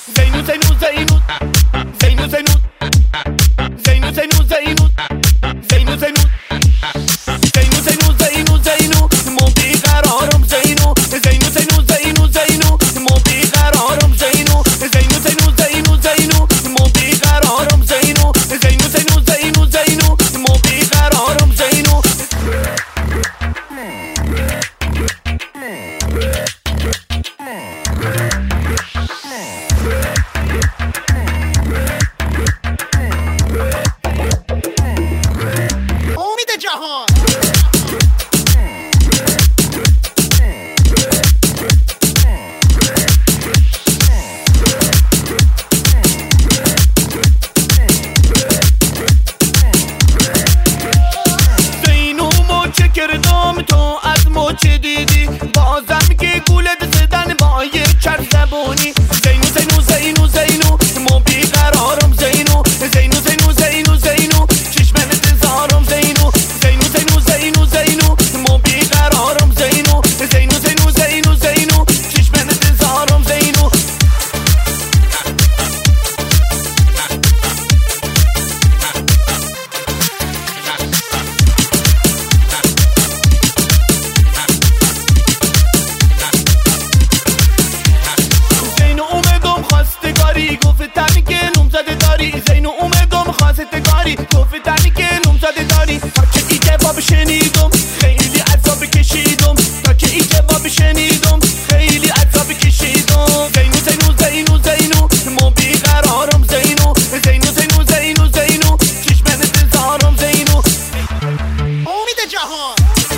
زینو زینو زینو زینو زینو زینو زینو زینو زینو زینو زینو زینو زینو زینو مو بیقرارم زینو زینو زینو زینو زینو مو بیقرارم زینو زینو زینو زینو زینو مو بیقرارم زینو زینو زینو زینو زینو مو بیقرارم زینو امید جهان زینو موچه کردم تو از موچه دیدی بازم که گولت زدن با یه چرخ زبونی زینو زینو زینو زینو مو بیقرارم زینو زینو زینو زینو زینو چشمن انتظارم زینو زینو زینو زینو زینو مو بیقرارم زینو زینو زینو زینو زینو چشمن انتظارم زینو زینو اومدم خواستگاری گفتن که نوم زده داری زینو اومدم خواستگاری گفتن که نوم زده داری تا که ای جواب شنیدم خیلی عذاب کشیدم تا که ای جواب شنیدم خیلی عذاب کشیدم زینو زینو زینو زینو مو بیقرارم زینو زینو زینو زینو زینو چشمن انتظارم زینو امید جهان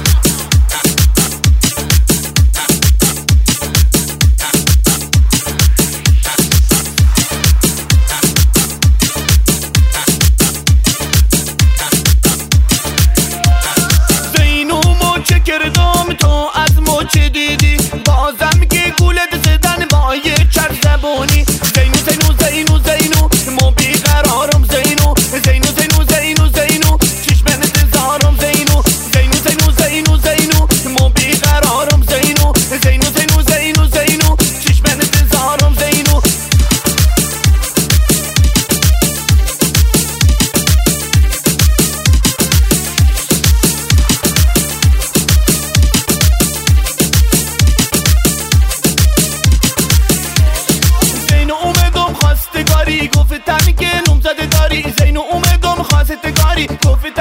زینو موچه کردم تو از موچه دیدی بازم که گولت زدن با یه چرخ زبونی زینو زینو زینو زینو مو بیقرارم زینو زینو زینو زینو زینو چشمن انتظارم زینو زینو زینو زینو زینو مو بیقرارم زینو زینو زینو زینو زینو چشمن انتظارم زینو زینو اومدم خواستگاری گفتن که نوم زده داری زینو اومدم خواستگاری گفتن